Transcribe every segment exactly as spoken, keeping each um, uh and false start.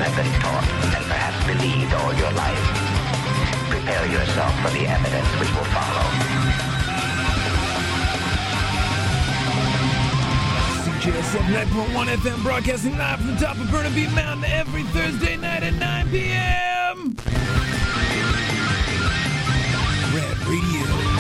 have been taught and perhaps believed all your life. Prepare yourself for the evidence which will follow. C J S F nine point one F M broadcasting live from the top of Burnaby Mountain every Thursday night at nine p.m. Rad Radio.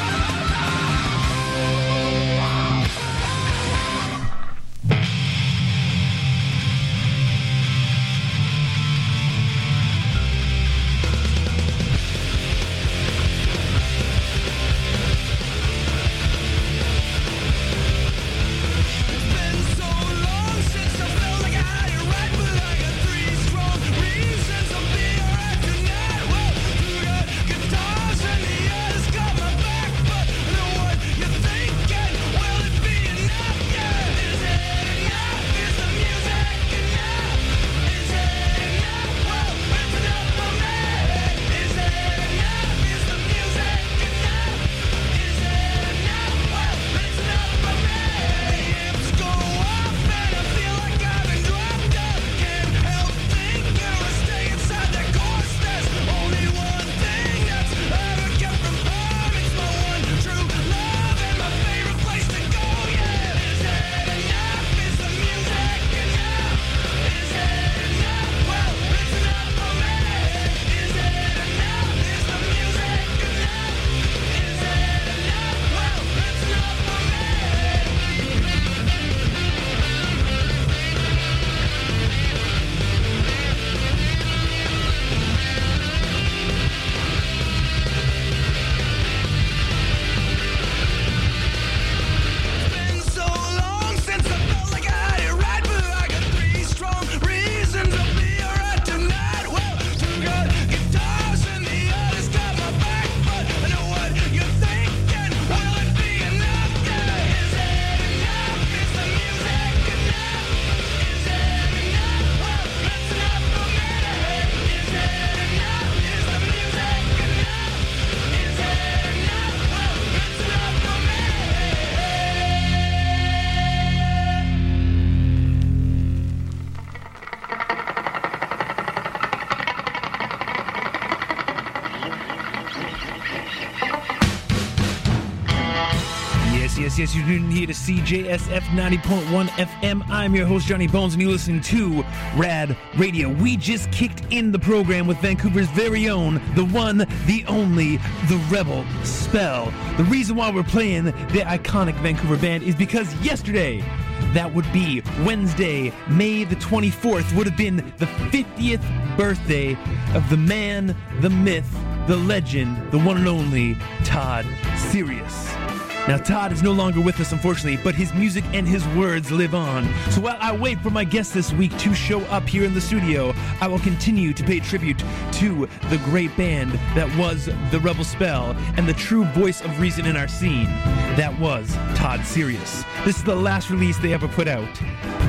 Yes, you didn't hear to C J S F ninety point one F M. I'm your host, Johnny Bones, and you're listening to Rad Radio. We just kicked in the program with Vancouver's very own, the one, the only, the Rebel Spell. The reason why we're playing the iconic Vancouver band is because yesterday, that would be Wednesday, May the twenty-fourth, would have been the fiftieth birthday of the man, the myth, the legend, the one and only Todd Sirius. Now, Todd is no longer with us, unfortunately, but his music and his words live on. So while I wait for my guest this week to show up here in the studio, I will continue to pay tribute to the great band that was the Rebel Spell and the true voice of reason in our scene. That was Todd Sirius. This is the last release they ever put out.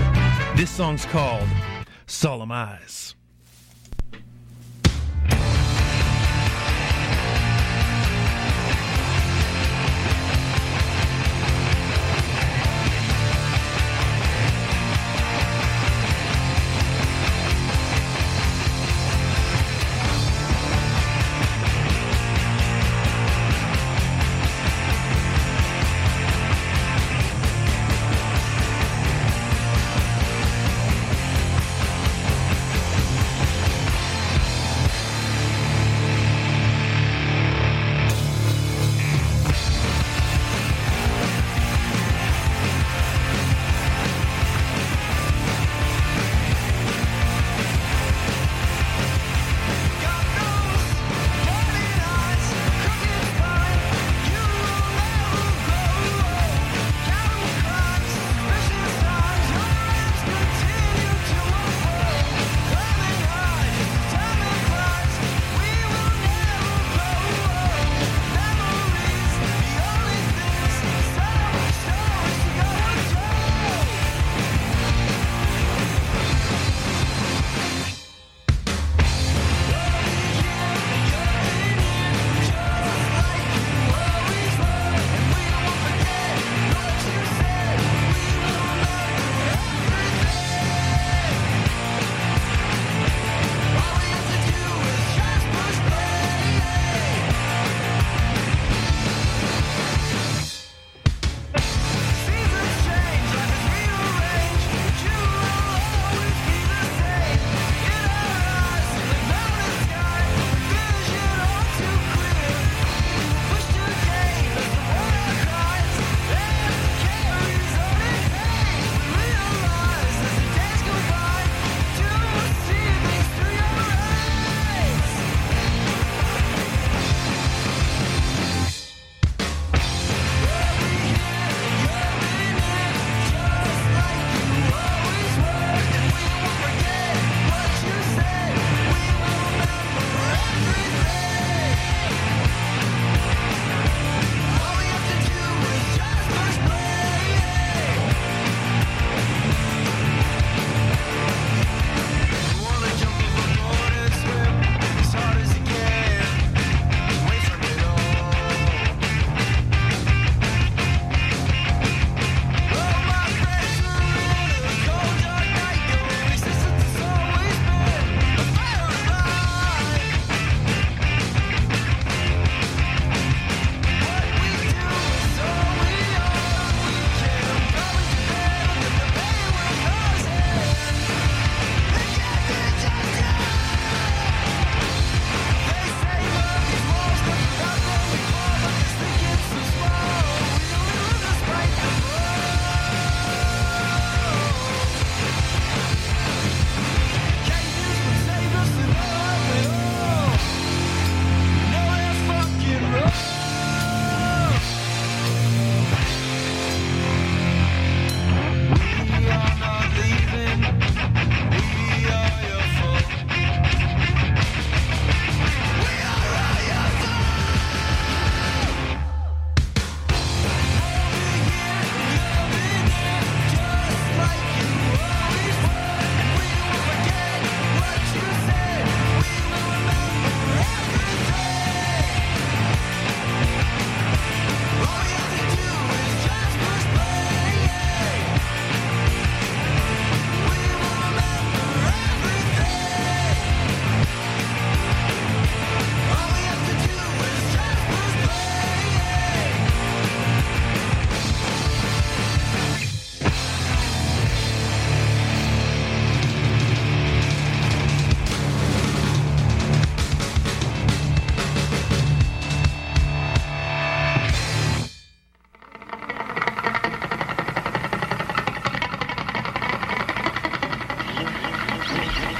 This song's called Solemn Eyes.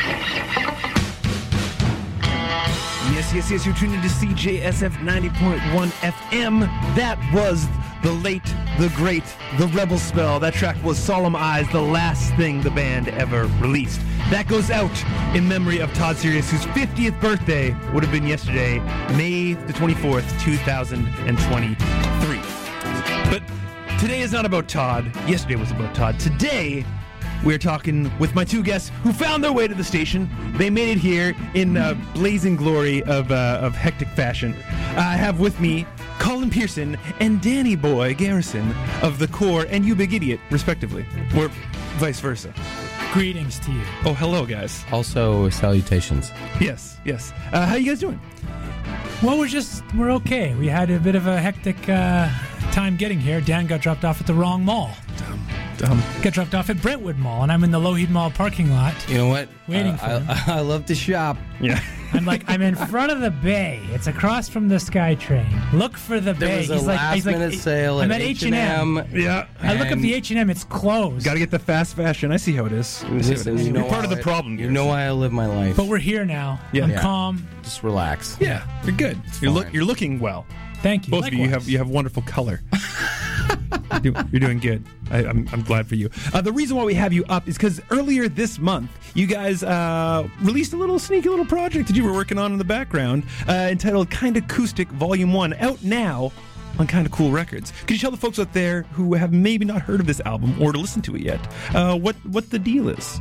Yes, yes, yes, you're tuned into C J S F ninety point one F M. That was the late, the great, the Rebel Spell. That track was Solemn Eyes, the last thing the band ever released. That goes out in memory of Todd Sirius, whose fiftieth birthday would have been yesterday, May the twenty-fourth, two thousand twenty-three. But today is not about Todd. Yesterday was about Todd. Today, we're talking with my two guests who found their way to the station. They made it here in uh, blazing glory of uh, of hectic fashion. I have with me Colin Pearson and Danny Boy Garrison of The Core and You Big Idiot, respectively, or vice versa. Greetings to you. Oh, hello, guys. Also, salutations. Yes, yes. Uh, how you guys doing? Well, we're just, we're okay. We had a bit of a hectic uh, time getting here. Dan got dropped off at the wrong mall. Dumb. Dumb. Got dropped off at Brentwood Mall, and I'm in the Lougheed Mall parking lot. You know what? Waiting uh, for him. I, I love to shop. Yeah. I'm like, I'm in front of the Bay. It's across from the SkyTrain. Look for the There Bay. was a he's like, last he's like, minute sale I'm at at H H and and M. Yeah. I look up And- the H and M. It's closed. Got to get the fast fashion. I see how it is. I see how it Listen, is. you know You're part of why the I- problem, You Garrison. know why I live my life. But we're here now. Yeah. I'm Yeah. calm. Just relax. Yeah, you're good. You're, look, fine. you're looking well. Thank you. Both of you, you have you have wonderful color. you're, do- you're doing good. I, I'm, I'm glad for you. Uh, the reason why we have you up is because earlier this month, you guys uh, released a little sneaky little project that you were working on in the background uh, entitled Kind Acoustic Volume one, out now on Kind of Cool Records. Could you tell the folks out there who have maybe not heard of this album or to listen to it yet uh, what, what the deal is?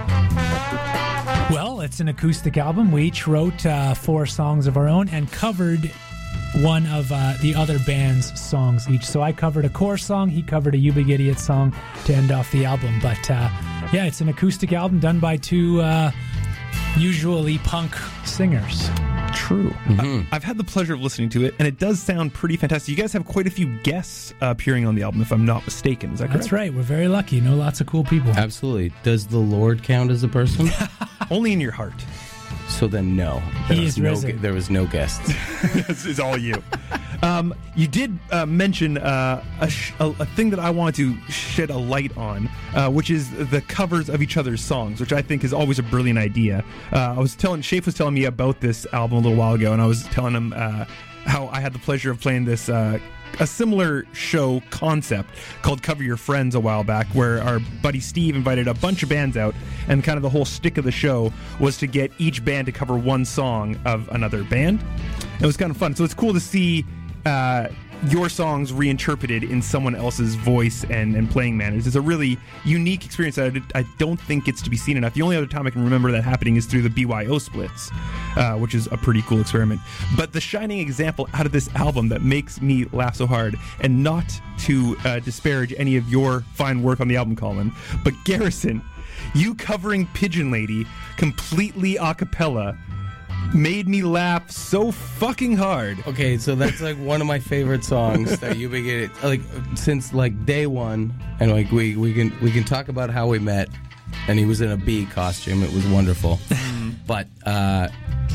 Well, it's an acoustic album. We each wrote uh, four songs of our own and covered one of uh, the other band's songs each. So I covered a Core song, he covered a You Big Idiot song to end off the album. But uh, yeah, it's an acoustic album done by two uh, usually punk singers. True. I, I've had the pleasure of listening to it, and it does sound pretty fantastic. You guys have quite a few guests uh, appearing on the album, if I'm not mistaken. Is that correct? That's right. We're very lucky. Know lots of cool people. Absolutely. Does the Lord count as a person? Only in your heart. So then, no. He There was is no, risen. gu- there was no guests. This is all you. Um, you did uh, mention uh, a, sh- a, a thing that I wanted to shed a light on, uh, which is the covers of each other's songs, which I think is always a brilliant idea. Uh, I was telling Shafe was telling me about this album a little while ago, and I was telling him uh, how I had the pleasure of playing this. Uh, a similar show concept called Cover Your Friends a while back, where our buddy Steve invited a bunch of bands out, and kind of the whole stick of the show was to get each band to cover one song of another band. It was kind of fun. So it's cool to see uh, your songs reinterpreted in someone else's voice and, and playing manners. It's a really unique experience that I, did, I don't think gets to be seen enough. The only other time I can remember that happening is through the B Y O splits, uh, which is a pretty cool experiment. But the shining example out of this album that makes me laugh so hard, and not to uh, disparage any of your fine work on the album, Colin, but Garrison, you covering Pigeon Lady completely a cappella made me laugh so fucking hard. Okay, so that's like one of my favorite songs that you begin like since like day one, and like we we can we can talk about how we met, and he was in a bee costume. It was wonderful, but uh,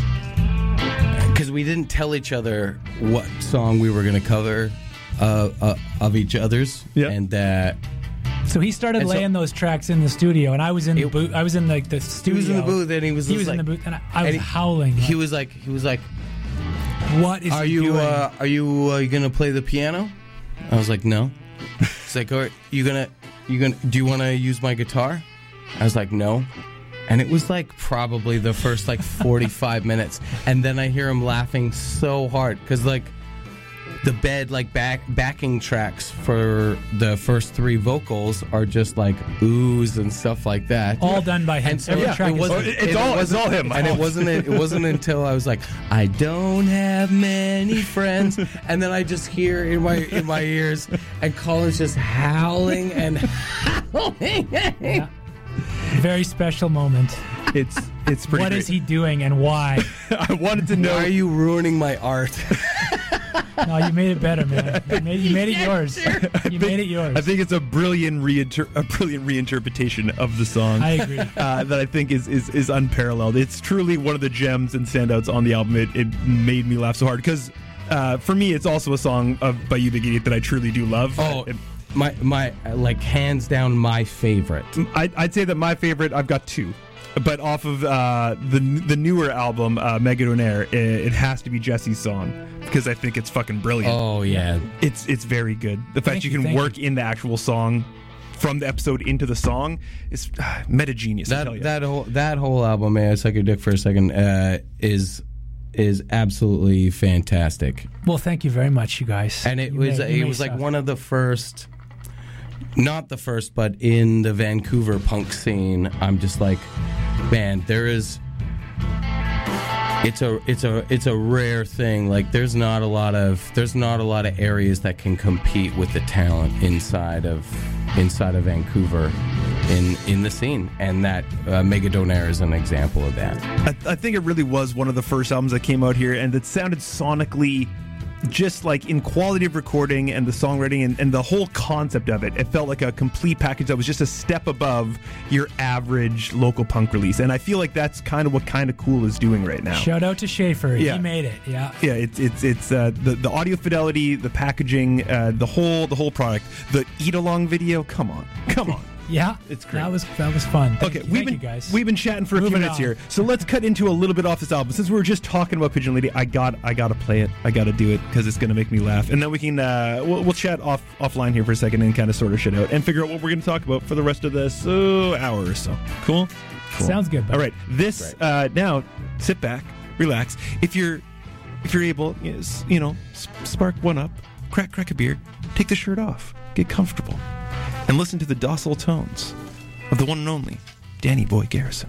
because we didn't tell each other what song we were gonna cover uh, uh, of each other's, Yeah. and uh, So he started And so- laying those tracks in the studio, and I was in the It- booth. I was in like the he studio. was in the booth, and he was He just was like, in the booth, and I, I was and he- howling. He like, was like he was like. what is Are he you doing? uh, are you uh, gonna play the piano? I was like, no. He's like, all right, you gonna you gonna do you want to use my guitar? I was like, no. And it was like probably the first like forty-five minutes, and then I hear him laughing so hard because like the bed like back backing tracks for the first three vocals are just like oohs and stuff like that. All done by him. And so Every yeah, track it is wasn't, It's and it all- it's wasn't- all him. And it wasn't it wasn't until I was like, I don't have many friends, and then I just hear in my in my ears, and Colin's just howling and howling. Yeah. Very special moment. It's it's pretty What great. is he doing and why? I wanted to know. Why are you ruining my art? No, you made it better, man. You made, you made it yours. You made it yours. I think it's a brilliant reinter- a brilliant reinterpretation of the song. I agree. Uh, that I think is, is is unparalleled. It's truly one of the gems and standouts on the album. It, it made me laugh so hard because uh, for me, it's also a song of by You Big Idiot that I truly do love. Oh, It- my my like hands down my favorite. I, I'd say that my favorite. I've got two. but off of uh, the the newer album, uh, Megadonaire, it, it has to be Jesse's song because I think it's fucking brilliant. Oh yeah, it's it's very good. The fact Thank you you, can thank work you. in the actual song from the episode into the song is uh, meta genius. I tell that you. that whole that whole album, man, I suck your dick for a second, uh, is is absolutely fantastic. Well, thank you very much, you guys. And it You was made- you it made was like stuff. one of the first, not the first, but in the Vancouver punk scene. I'm just like, man, there is. It's a it's a it's a rare thing. Like there's not a lot of there's not a lot of areas that can compete with the talent inside of inside of Vancouver in in the scene, and that uh, Megadonaire is an example of that. I, I think it really was one of the first albums that came out here, and it sounded sonically just like in quality of recording and the songwriting and, and the whole concept of it. It felt like a complete package that was just a step above your average local punk release, and I feel like that's kind of what Kind of Cool is doing right now. Shout out to Schaefer. Yeah. He made it. Yeah. Yeah, it's it's it's uh, the the audio fidelity, the packaging, uh, the whole the whole product, the eat along video. Come on, come on. Yeah. It's great. That was that was fun. Thank Okay, you, we've thank been you guys. we've been chatting for a few Moving minutes on. here, so let's cut into a little bit off this album. Since we were just talking about Pigeon Lady, I got I gotta play it. I gotta do it because it's gonna make me laugh, and then we can uh, we'll, we'll chat off offline here for a second and kind of sort of shit out and figure out what we're gonna talk about for the rest of this uh, hour or so. Cool. Cool. Sounds good. All right, this uh, now sit back, relax. If you're if you're able, yes, you know, s- spark one up, crack crack a beer, take the shirt off, get comfortable, and listen to the docile tones of the one and only Danny Boy Garrison.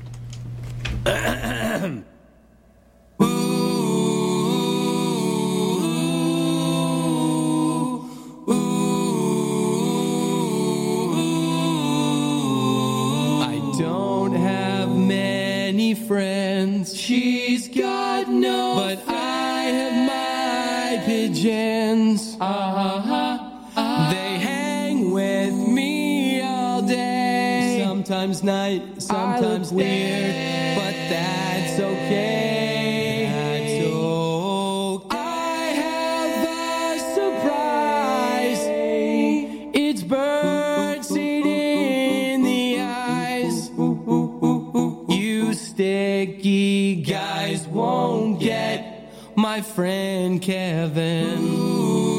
I don't have many friends. She's got no, but I have my pigeons. Uh-huh. They hang with me all day. Sometimes night, sometimes weird, but that's okay. That's okay. I have a surprise. It's birdseed in the eyes. You sticky guys won't get my friend Kevin.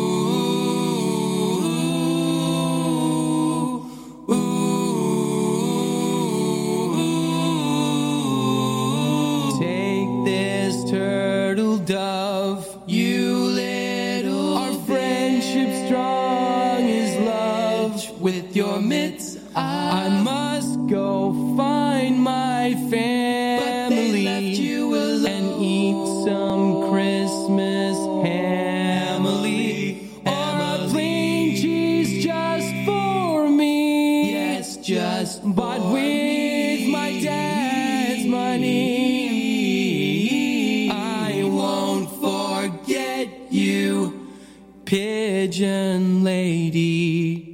Take this turtle dove, you little. Our friendship strong as love. With your mitts, I must go find my family and eat some Christmas hamily or a plain cheese just for me. Yes, just but with my dad's money, I won't forget you, Pigeon Lady.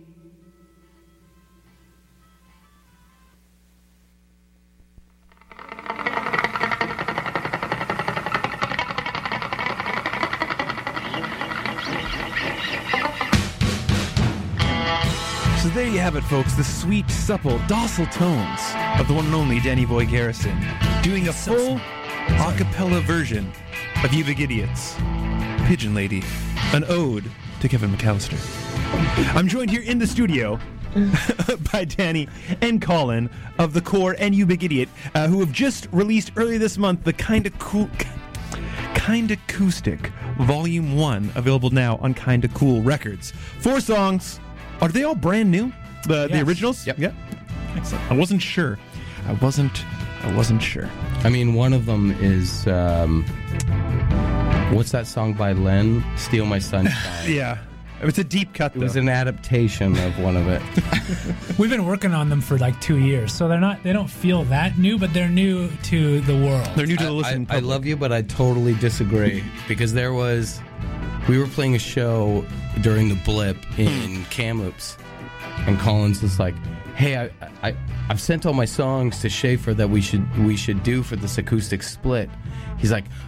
So there you have it, folks. The sweet, supple, docile tones of the one and only Danny Boy Garrison, doing a full a cappella version of You Big Idiots, Pigeon Lady, an ode to Kevin McAllister. I'm joined here in the studio by Danny and Colin of The Core and You Big Idiot, uh, who have just released earlier this month the Kinda Cool... Kinda Acoustic Volume one, available now on Kinda Cool Records. Four songs. Are they all brand new? The the Yes. originals? Yep. Yeah. Excellent. I wasn't sure. I wasn't I wasn't sure. I mean, one of them is um, what's that song by Len? "Steal My Sunshine." Yeah. It's a deep cut, It though. was an adaptation of one of it. We've been working on them for like two years, so they're not. They don't feel that new, but they're new to the world. They're new to the I, listening I, I public. love you, but I totally disagree because there was we were playing a show during the Blip in Kamloops, and Colin's just like, "Hey, I, I I've sent all my songs to Schaefer that we should we should do for this acoustic split." He's like,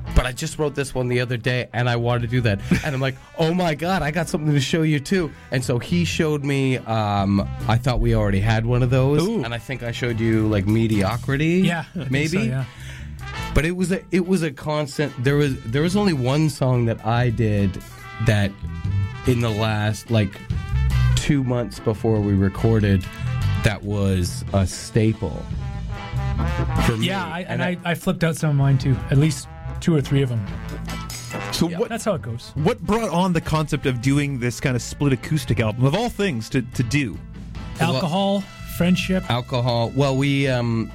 but I just wrote this one the other day, and I wanted to do that. And I'm like, oh my God, I got something to show you too. And so he showed me, um, I thought we already had one of those. Ooh. And I think I showed you like Mediocrity. Yeah, I think maybe. so, yeah. But it was a it was a constant. There was there was only one song that I did that in the last like two months before we recorded that was a staple for me. Yeah, I, and I, I flipped out some of mine too. At least two or three of them. So what That's how it goes. what brought on the concept of doing this kind of split acoustic album of all things to, to do? Alcohol, friendship. alcohol. Well, we um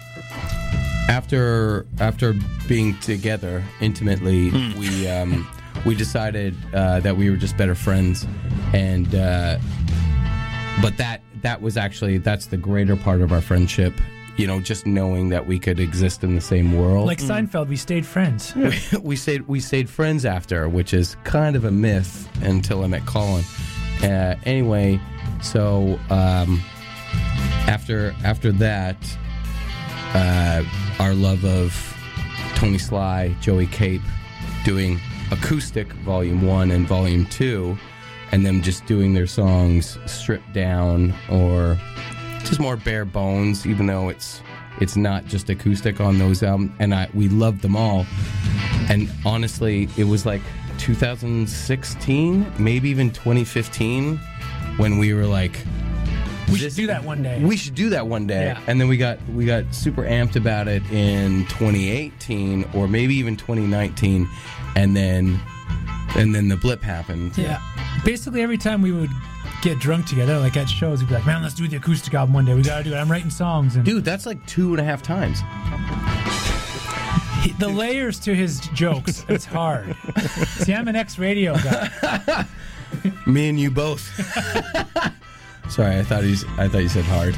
after after being together intimately, we um we decided uh, that we were just better friends, and uh, but that that was actually that's the greater part of our friendship. You know, just knowing that we could exist in the same world. Like Seinfeld, we stayed friends. we stayed we stayed friends after, which is kind of a myth until I met Colin. Uh, anyway, so um, after after that, uh, our love of Tony Sly, Joey Cape, doing acoustic volume one and volume two, and them just doing their songs stripped down or just more bare bones, even though it's it's not just acoustic on those albums, and I we loved them all. And honestly, it was like two thousand sixteen, maybe even twenty fifteen, when we were like, We should do that one day. we should do that one day. Yeah. And then we got we got super amped about it in twenty eighteen or maybe even twenty nineteen, and then and then the blip happened. Yeah. Basically, every time we would get drunk together, like at shows, we'd be like, man, let's do the acoustic album one day. We gotta do it. I'm writing songs. And Dude, that's like two and a half times. he- the layers to his jokes, it's hard. See, I'm an ex-radio guy. Me and you both. Sorry, I thought he's. I thought you said hard.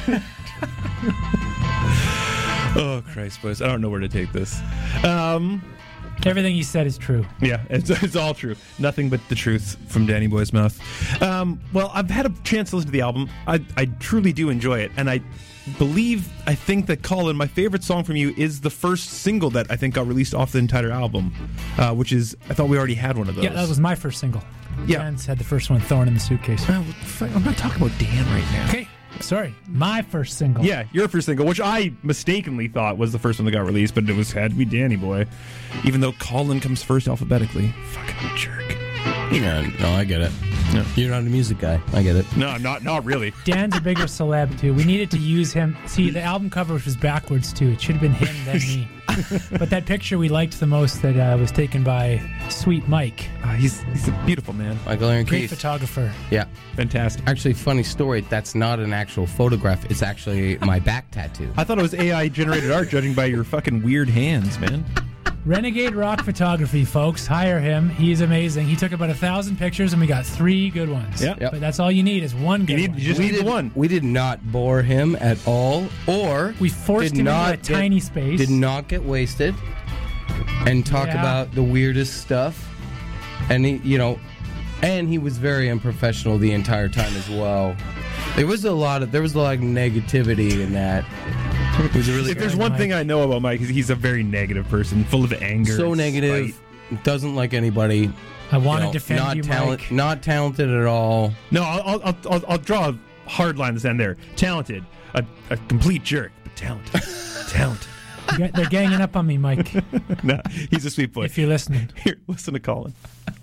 Oh Christ, boys! I don't know where to take this. Um, Everything he said is true. yeah, it's, it's all true. Nothing but the truth from Danny Boy's mouth. Um, well, I've had a chance to listen to the album. I, I truly do enjoy it, and I believe, I think that Colin, my favorite song from you is the first single that I think got released off the entire album, uh, which is I thought we already had one of those. Yeah, that was my first single. Yeah. Dan's had the first one, Thorn in the Suitcase. Uh, I'm not talking about Dan right now. Okay, sorry. My first single. Yeah, your first single, which I mistakenly thought was the first one that got released, but it was had to be Danny Boy, even though Colin comes first alphabetically. Fucking jerk. Yeah, no, I get it. No. You're not a music guy. I get it. No, not not really. Dan's a bigger celeb, too. We needed to use him. See, the album cover was backwards, too. It should have been him, then me. But that picture we liked the most that uh, was taken by Sweet Mike. Uh, he's he's a beautiful man. Michael Aaron Great Keith. photographer. Yeah. Fantastic. Actually, funny story. That's not an actual photograph. It's actually my back tattoo. I thought it was A I generated art, judging by your fucking weird hands, man. Renegade Rock Photography, folks. Hire him. He's amazing. He took about a thousand pictures, and we got three good ones. Yep. Yep. But that's all you need is one good You need one. you just we need did the one. We did not bore him at all, or We forced did him not into a get- tiny space. Did not get wasted and talk Yeah. about the weirdest stuff. And he, you know, and he was very unprofessional the entire time as well. There was a lot of there was a lot of negativity in that. It was a really If there's one Mike. thing I know about Mike, is he's a very negative person, full of anger. so and negative, spite. doesn't like anybody. I want you to know, defend not you, talent, Mike. not talented at all. No, I'll, I'll, I'll, I'll draw a hard line this end there. Talented, a, a complete jerk, but talented, talented. You got- They're ganging up on me, Mike, No, he's a sweet boy. if you're listening. Here, listen to Colin.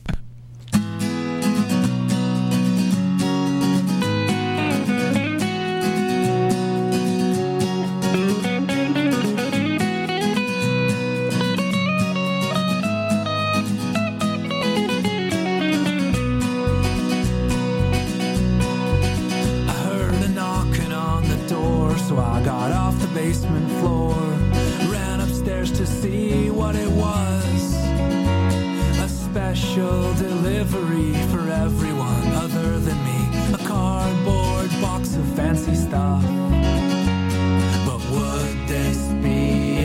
I heard a knocking on the door, so I got off the basement floor, ran upstairs to see what it was. A special delivery for everyone other than me. A cardboard box of fancy stuff. But would this be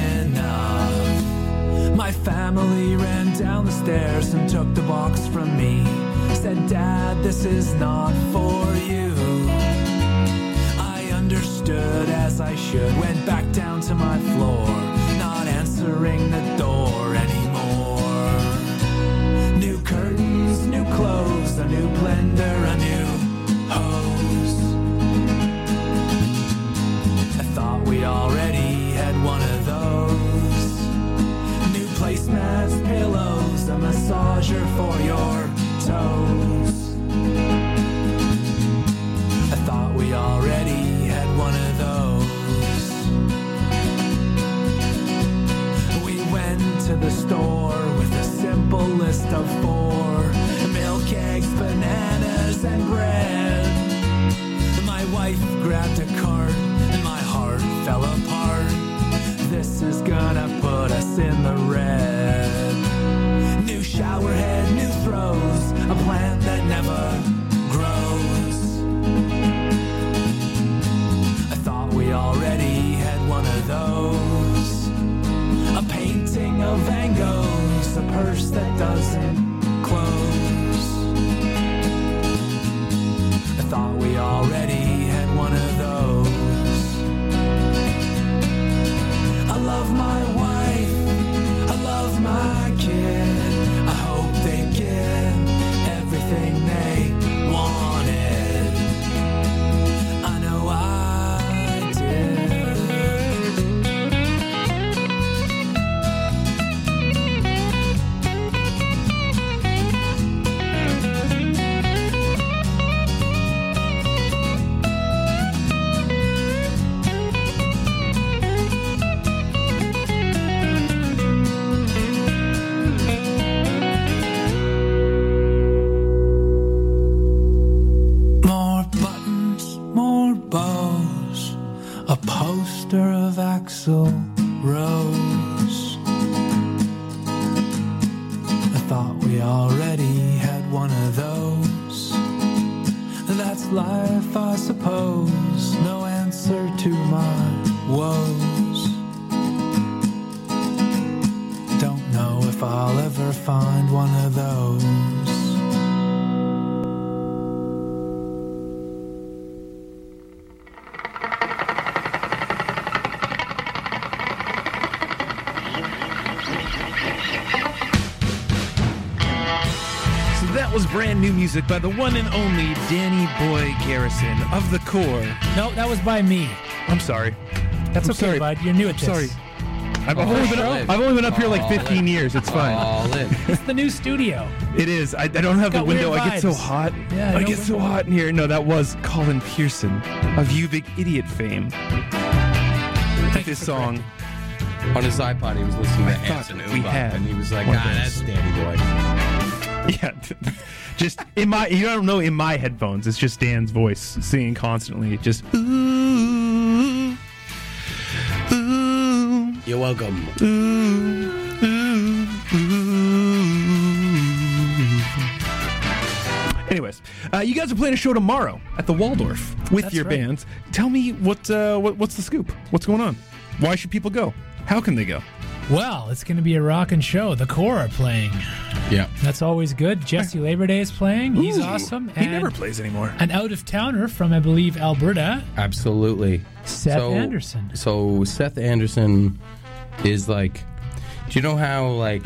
enough? My family ran down the stairs and took the box from me. Said, Dad, this is not for you. I understood as I should. Went back down to my floor, not answering the door we already had one of those. We went to the store with a simple list of four: milk, eggs, bananas, and bread. My wife grabbed a cart and my heart fell apart. This is gonna put us in the red. New shower head, new throws, a plant that never grows. I thought we already had one of those. A painting of Van Gogh's, a purse that doesn't close. I thought we already had one of those. I love my wife, I love my kid. I hope they get everything they wanted. I know I did. A poster of Axl Rose. I thought we already had one of those. That's life, I suppose. No answer to my woes. Don't know if I'll ever find one of those. Was brand new music by the one and only Danny Boy Garrison of The Core. No, that was by me. I'm sorry. That's I'm okay, sorry. bud. You're new at this. Sorry. I've, I've, only been up, I've only been up here like fifteen years. It's fine. All in. It's the new studio. It is. I, I don't have the got window. weird I get so vibes. hot. Yeah, I no get so window. hot in here. No, that was Colin Pearson of You Big Idiot fame. Thank This you for song. On his iPod, he was listening to I thought Anson we Ubach, had and he was like, one of ah, those." that's Danny Boy. Yeah, just in my, you don't know, in my headphones, it's just Dan's voice singing constantly. Just, ooh, ooh, You're welcome. ooh, ooh, ooh. Anyways, uh, you guys are playing a show tomorrow at the Waldorf with That's your right. bands. Tell me what, uh, what, what's the scoop? What's going on? Why should people go? How can they go? Well, it's going to be a rockin' show. The Core are playing. Yeah. That's always good. Jesse Labor Day is playing. He's Ooh, awesome. He And never plays anymore. an out-of-towner from, I believe, Alberta, Absolutely. Seth so, Anderson. So Seth Anderson is like, do you know how like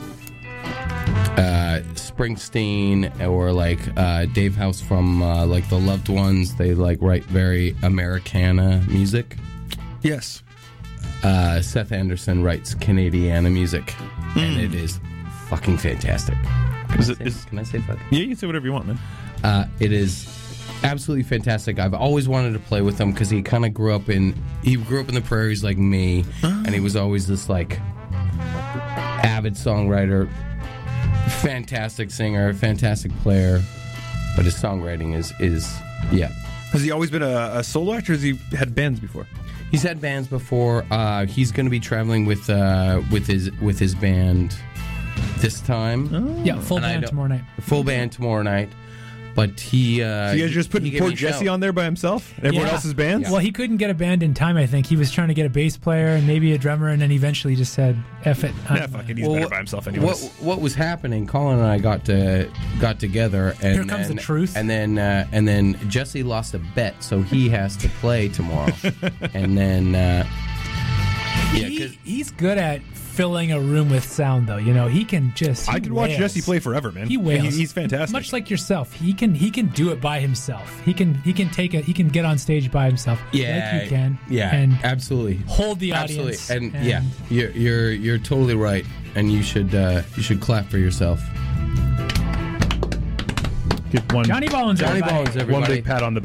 uh, Springsteen or like uh, Dave House from uh, like the Loved Ones, they like write very Americana music. Yes. Uh, Seth Anderson writes Canadiana music, and it is fucking fantastic. Can, Is I it- say, is- can I say fucking? Yeah, you can say whatever you want, man. Uh, it is absolutely fantastic. I've always wanted to play with him because he kind of grew up in he grew up in the prairies like me, and he was always this like avid songwriter, fantastic singer, fantastic player. But his songwriting is is yeah. Has he always been a, a solo actor, or has he had bands before? He's had bands before. Uh, he's going to be traveling with uh, with his with his band this time. Yeah, full And I band don't- tomorrow night. Full band tomorrow night. But he. Uh, So you guys he- just putting he gave poor me a Jesse shout. on there by himself? And everyone Yeah. else's bands? Well, he couldn't get a band in time, I think. He was trying to get a bass player and maybe a drummer, and then eventually just said, F it. Yeah, I'm- fuck it. He's Well, better what- by himself anyways. What what was happening? Colin and I got to got together, and Here comes then, the truth. And then uh, and then Jesse lost a bet, so he has to play tomorrow. And then uh, yeah, He, 'cause- he's good at filling a room with sound, though. You know, he can just. he I could watch wails. Jesse play forever, man. He wails. He- he's fantastic. Much like yourself, he can he can do it by himself. He can he can take it. He can get on stage by himself. yeah, like you can. yeah, and absolutely, hold the absolutely, audience. and, yeah, you're you're you're totally right, and you should uh, you should clap for yourself. Give one, Johnny Bones. Johnny everybody. Bones, everybody. one big pat on the back.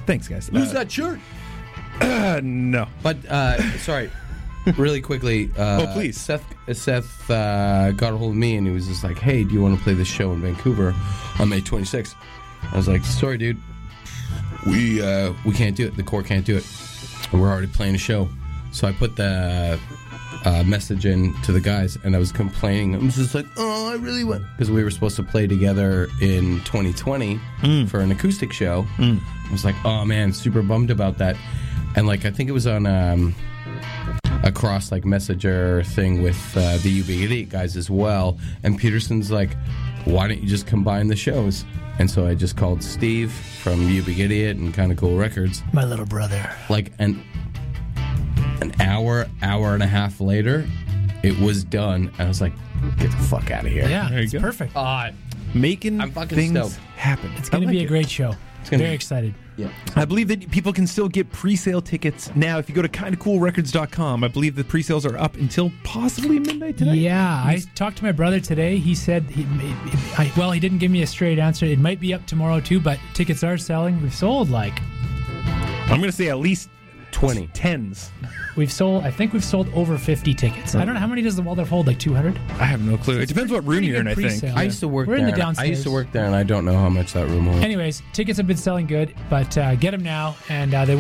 Thanks, guys. Lose Uh, that shirt. uh, no. But uh, sorry, really quickly. Uh, Oh, please. Seth Seth uh, got a hold of me and he was just like, "Hey, do you want to play this show in Vancouver on May twenty-sixth?" I was like, "Sorry, dude, we uh, we can't do it. The Core can't do it. We're already playing a show." So I put the uh, message in to the guys and I was complaining. I was just like, "Oh, I really want," because we were supposed to play together in twenty twenty Mm. for an acoustic show. I was like, "Oh man, super bummed about that." And like, I think it was on um, a cross like messenger thing with uh, the U B Idiot guys as well. And Peterson's like, "Why don't you just combine the shows?" And so I just called Steve from U B Idiot and Kind of Cool Records. My little brother. Like an an hour, hour and a half later, it was done. And I was like, "Get the fuck out of here!" Yeah, There you it's go. perfect. Uh, Making I'm fucking things stoked. happen. It's going I to like be a it. great show. gonna Very be- excited. yeah. I believe that people can still get pre-sale tickets now. If you go to kind of cool records dot com, I believe the pre-sales are up until possibly midnight tonight. Yeah, I talked to my brother today. He said, he, I, well, he didn't give me a straight answer. It might be up tomorrow too, but tickets are selling. We've sold like, I'm going to say at least twenty. tens. we've sold, I think we've sold over fifty tickets. I don't know, how many does the Waldorf hold? Like two hundred? I have no clue. It depends what room Pretty you're in, good I think. pre-sale. I used to work We're in there. the and I used to downstairs. work there, and I don't know how much that room holds. Anyways, tickets have been selling good, but uh, get them now, and uh, they